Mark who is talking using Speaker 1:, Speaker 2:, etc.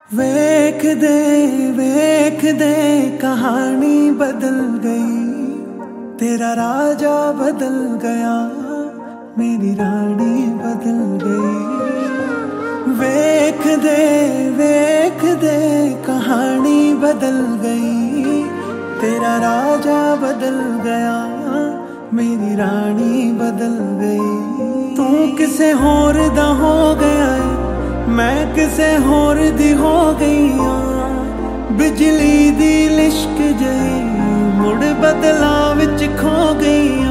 Speaker 1: वेख दे कहानी बदल गई, तेरा राजा बदल गया, मेरी रानी बदल गई। वेख दे कहानी बदल गई, तेरा राजा बदल गया, मेरी रानी बदल गई। तू किसे होर दा हो गया है, मैं किसे होर दी हो गई हाँ। बिजली दी लिश्क जई मुड़ बदला विच खो गई।